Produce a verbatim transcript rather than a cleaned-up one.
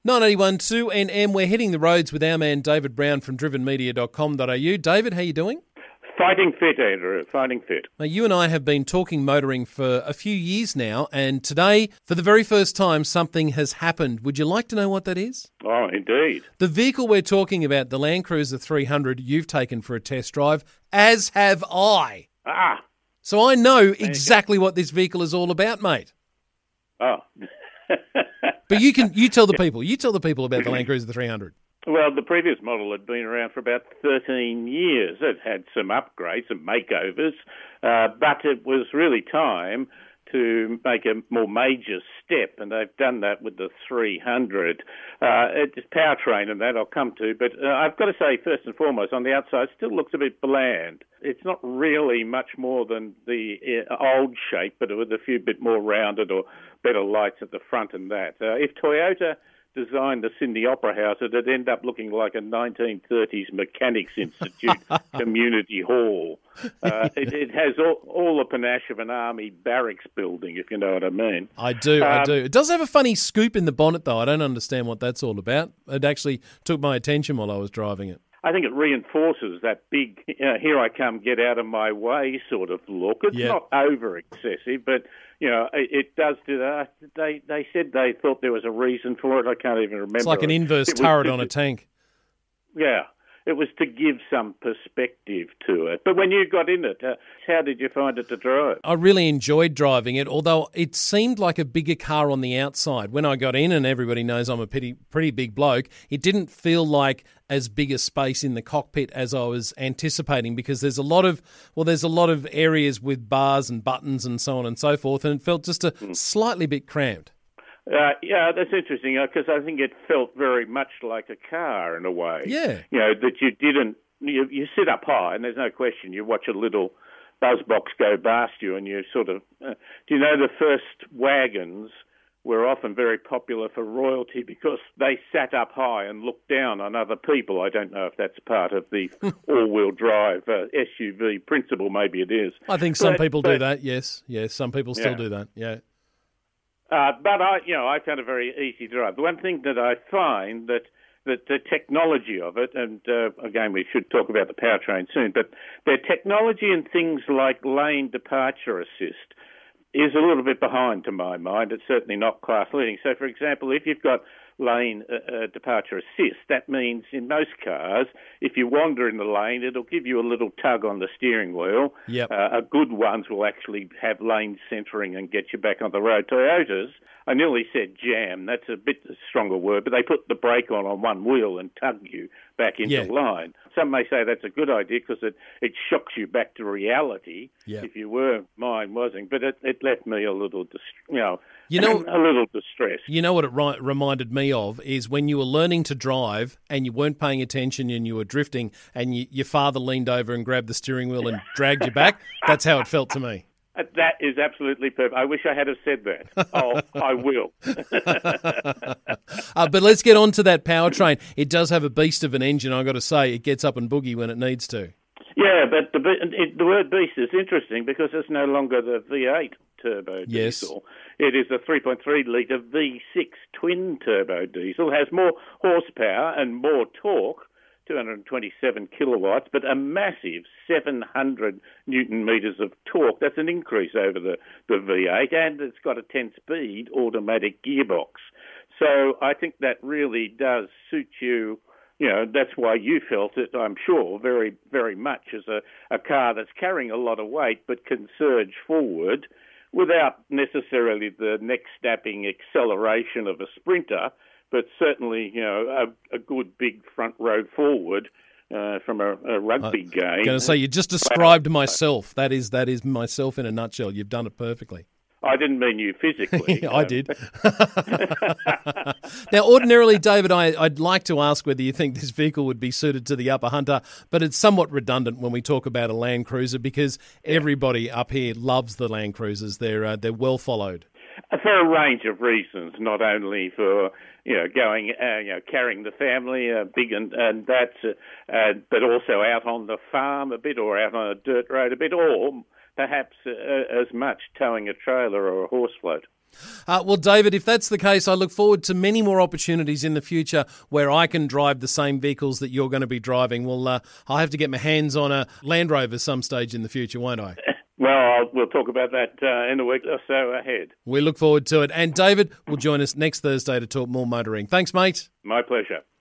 nine eight one two N M, we're hitting the roads with our man David Brown from driven media dot com dot a u. David, how you doing? Fighting fit, Andrew, fighting fit. Now, you and I have been talking motoring for a few years now, and today, for the very first time, something has happened. Would you like to know what that is? Oh, indeed. The vehicle we're talking about, the Land Cruiser three hundred, you've taken for a test drive, as have I. Ah. So I know exactly what this vehicle is all about, mate. Oh. But you can you tell the people. You tell the people about the Land Cruiser three hundred. Well, the previous model had been around for about thirteen years. It had some upgrades, some makeovers, uh, but it was really time to make a more major step, and they've done that with the three hundred. Uh, it's powertrain and that I'll come to, but uh, I've got to say, first and foremost, on the outside, it still looks a bit bland. It's not really much more than the uh, old shape, but with a few bit more rounded or better lights at the front and that. Uh, if Toyota designed the Sydney Opera House, it'd end up looking like a nineteen thirties Mechanics Institute community hall. Uh, it, it has all, all the panache of an army barracks building, if you know what I mean. I do, um, I do. It does have a funny scoop in the bonnet, though. I don't understand what that's all about. It actually took my attention while I was driving it. I think it reinforces that big, uh, here I come, get out of my way sort of look. It's Yeah. not over excessive, but, you know, it, it does do that. They they said they thought there was a reason for it. I can't even remember. It's like an inverse It was turret just- on a tank. Yeah. It was to give some perspective to it. But when you got in it, uh, how did you find it to drive? I really enjoyed driving it, although it seemed like a bigger car on the outside. When I got in, and everybody knows I'm a pretty, pretty big bloke, it didn't feel like as big a space in the cockpit as I was anticipating, because there's a lot of, well, there's a lot of areas with bars and buttons and so on and so forth, and it felt just a Mm. slightly bit cramped. Uh, yeah, that's interesting, because I think it felt very much like a car in a way. Yeah. You know, that you didn't, you, you sit up high, and there's no question, you watch a little buzz box go past you, and you sort of, uh, do you know the first wagons were often very popular for royalty because they sat up high and looked down on other people. I don't know if that's part of the all-wheel drive uh, S U V principle, maybe it is. I think some But- people do but- that, yes. Yes, some people still Yeah. do that, yeah. Uh, but I, you know, I found it very easy to drive. The one thing that I find that that the technology of it, and uh, again we should talk about the powertrain soon, but the technology and things like lane departure assist is a little bit behind to my mind. It's certainly not class leading. So, for example, if you've got lane uh, uh, departure assist, that means in most cars, if you wander in the lane, it'll give you a little tug on the steering wheel. Yep. Uh, a good ones will actually have lane centering and get you back on the road. Toyotas, I nearly said jam. That's a bit stronger word, but they put the brake on on one wheel and tug you back into Yeah. line. Some may say that's a good idea because it, it shocks you back to reality. Yeah. If you were, mine wasn't. But it, it left me a little, dis- you know, You know- a little distressed. You know what it ri- reminded me of is when you were learning to drive and you weren't paying attention and you were drifting and you, your father leaned over and grabbed the steering wheel and dragged you back. That's how it felt to me. Uh, That is absolutely perfect. I wish I had have said that. Oh, I will. Uh, but let's get on to that powertrain. It does have a beast of an engine, I've got to say. It gets up and boogie when it needs to. Yeah, but the, be- it, the word beast is interesting because it's no longer the V eight turbo Yes. diesel. It is a three point three litre V six twin turbo diesel. Has more horsepower and more torque, two hundred twenty-seven kilowatts, but a massive seven hundred newton metres of torque. That's an increase over the, the V eight, and it's got a ten-speed automatic gearbox. So I think that really does suit you. You know, that's why you felt it, I'm sure, very, very much as a, a car that's carrying a lot of weight but can surge forward without necessarily the neck-snapping acceleration of a sprinter, but certainly, you know, a, a good big front row forward uh, from a, a rugby game. I'm going to say, you just described myself. That is that is myself in a nutshell. You've done it perfectly. I didn't mean you physically. I did. Now, ordinarily, David, I, I'd like to ask whether you think this vehicle would be suited to the upper hunter, but it's somewhat redundant when we talk about a Land Cruiser because everybody up here loves the Land Cruisers. They're uh, they're well followed. For a range of reasons, not only for you know going, uh, you know, carrying the family, uh, big and and that, uh, uh, but also out on the farm a bit, or out on a dirt road a bit, or perhaps uh, as much towing a trailer or a horse float. Uh, well, David, if that's the case, I look forward to many more opportunities in the future where I can drive the same vehicles that you're going to be driving. Well, uh, I'll have to get my hands on a Land Rover some stage in the future, won't I? Well, I'll, we'll talk about that uh, in a week or so ahead. We look forward to it. And David will join us next Thursday to talk more motoring. Thanks, mate. My pleasure.